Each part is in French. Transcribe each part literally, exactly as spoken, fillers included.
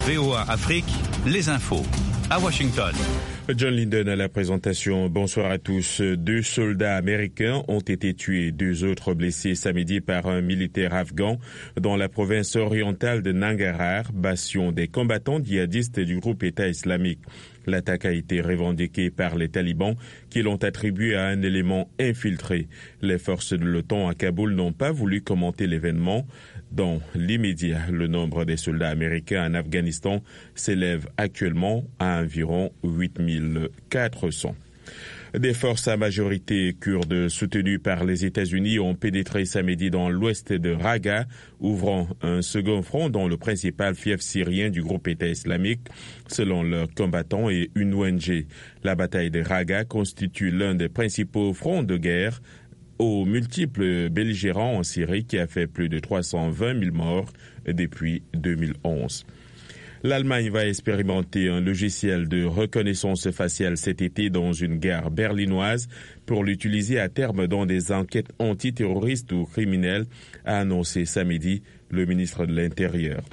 V O A Afrique, les infos. À Washington. John Linden à la présentation. Bonsoir à tous. Deux soldats américains ont été tués, deux autres blessés samedi par un militaire afghan dans la province orientale de Nangarhar, bastion des combattants djihadistes du groupe État islamique. L'attaque a été revendiquée par les talibans qui l'ont attribuée à un élément infiltré. Les forces de l'OTAN à Kaboul n'ont pas voulu commenter l'événement. Dans l'immédiat, le nombre des soldats américains en Afghanistan s'élève actuellement à environ huit mille quatre cents. Des forces à majorité kurdes soutenues par les États-Unis ont pénétré samedi dans l'ouest de Raqqa, ouvrant un second front dans le principal fief syrien du groupe État islamique, selon leurs combattants et une O N G. La bataille de Raqqa constitue l'un des principaux fronts de guerre aux multiples belligérants en Syrie qui a fait plus de trois cent vingt mille morts depuis deux mille onze. L'Allemagne va expérimenter un logiciel de reconnaissance faciale cet été dans une gare berlinoise pour l'utiliser à terme dans des enquêtes antiterroristes ou criminelles, a annoncé samedi le ministre de l'Intérieur.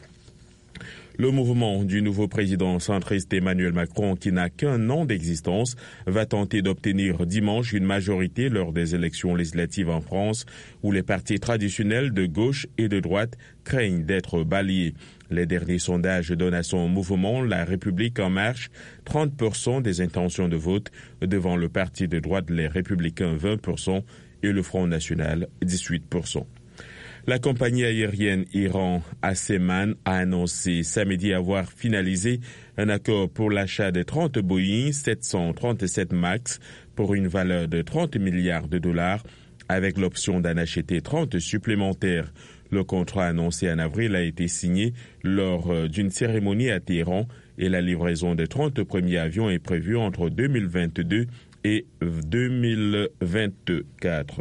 Le mouvement du nouveau président centriste Emmanuel Macron, qui n'a qu'un an d'existence, va tenter d'obtenir dimanche une majorité lors des élections législatives en France, où les partis traditionnels de gauche et de droite craignent d'être balayés. Les derniers sondages donnent à son mouvement La République en marche trente pour cent des intentions de vote, devant le parti de droite Les Républicains vingt pour cent et le Front National dix-huit pour cent. La compagnie aérienne Iran Aseman a annoncé samedi avoir finalisé un accord pour l'achat de trente Boeing sept cent trente-sept MAX pour une valeur de trente milliards de dollars, avec l'option d'en acheter trente supplémentaires. Le contrat annoncé en avril a été signé lors d'une cérémonie à Téhéran et la livraison des trente premiers avions est prévue entre deux mille vingt-deux et deux mille vingt-quatre.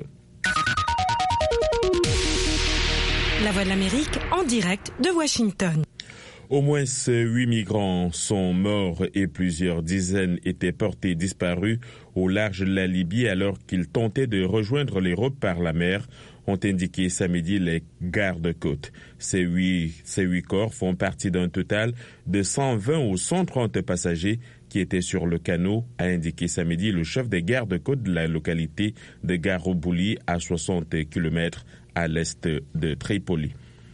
La Voix de l'Amérique en direct de Washington. Au moins huit migrants sont morts et plusieurs dizaines étaient portés disparus au large de la Libye alors qu'ils tentaient de rejoindre l'Europe par la mer, ont indiqué samedi les gardes-côtes. Ces huit, ces huit corps font partie d'un total de cent vingt ou cent trente passagers qui étaient sur le canot, a indiqué samedi le chef des gardes-côtes de la localité de Garobouli, à soixante kilomètres à l'est de Tripoli.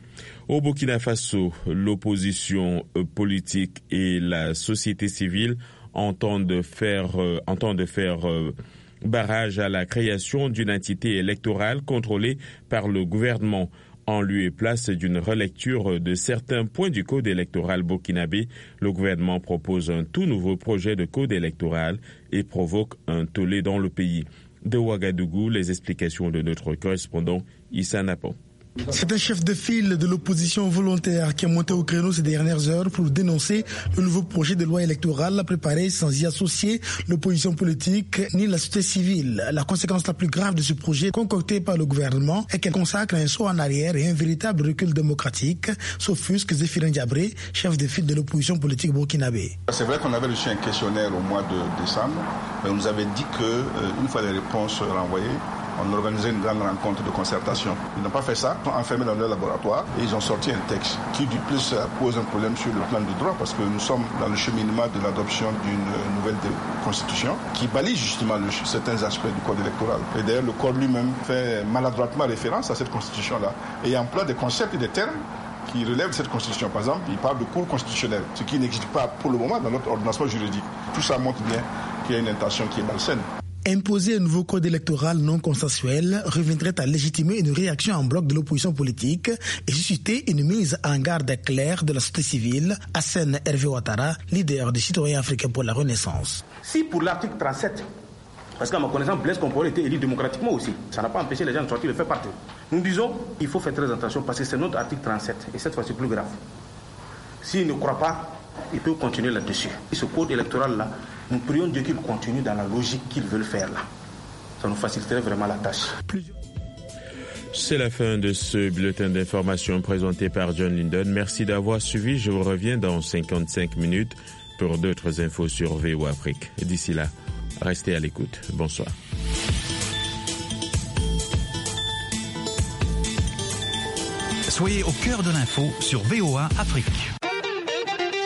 Au Burkina Faso, l'opposition politique et la société civile entendent faire, euh, entendent faire euh, barrage à la création d'une entité électorale contrôlée par le gouvernement, en lieu et place d'une relecture de certains points du code électoral burkinabé. Le gouvernement propose un tout nouveau projet de code électoral et provoque un tollé dans le pays. De Ouagadougou, les explications de notre correspondant Issa Napon. C'est un chef de file de l'opposition volontaire qui est monté au créneau ces dernières heures pour dénoncer le nouveau projet de loi électorale préparé sans y associer l'opposition politique ni la société civile. La conséquence la plus grave de ce projet concocté par le gouvernement est qu'elle consacre un saut en arrière et un véritable recul démocratique, s'offusque Zéphirin Diabré, chef de file de l'opposition politique burkinabé. C'est vrai qu'on avait reçu un questionnaire au mois de décembre, mais on nous avait dit qu'une fois les réponses renvoyées, on organisait une grande rencontre de concertation. Ils n'ont pas fait ça, ils sont enfermés dans leur laboratoire et ils ont sorti un texte qui du plus pose un problème sur le plan du droit parce que nous sommes dans le cheminement de l'adoption d'une nouvelle constitution qui balaye justement le, certains aspects du code électoral. Et d'ailleurs le code lui-même fait maladroitement référence à cette constitution-là et emploie des concepts et des termes qui relèvent de cette constitution. Par exemple, il parle de cour constitutionnelle, ce qui n'existe pas pour le moment dans notre ordonnancement juridique. Tout ça montre bien qu'il y a une intention qui est malsaine. Imposer un nouveau code électoral non consensuel reviendrait à légitimer une réaction en bloc de l'opposition politique et susciter une mise en garde claire de la société civile. Hassan Hervé Ouattara, leader des citoyens africains pour la Renaissance. Si pour l'article trente-sept, parce qu'à ma connaissance, Blaise Compaoré était élu démocratiquement aussi, ça n'a pas empêché les gens de sortir de faire partie. Nous disons qu'il faut faire très attention parce que c'est notre article trente-sept et cette fois c'est plus grave. S'il ne croit pas, il peut continuer là-dessus. Et ce code électoral-là, nous prions Dieu qu'il continue dans la logique qu'ils veulent faire là. Ça nous faciliterait vraiment la tâche. C'est la fin de ce bulletin d'information présenté par John Linden. Merci d'avoir suivi. Je vous reviens dans cinquante-cinq minutes pour d'autres infos sur V O A Afrique. D'ici là, restez à l'écoute. Bonsoir. Soyez au cœur de l'info sur V O A Afrique.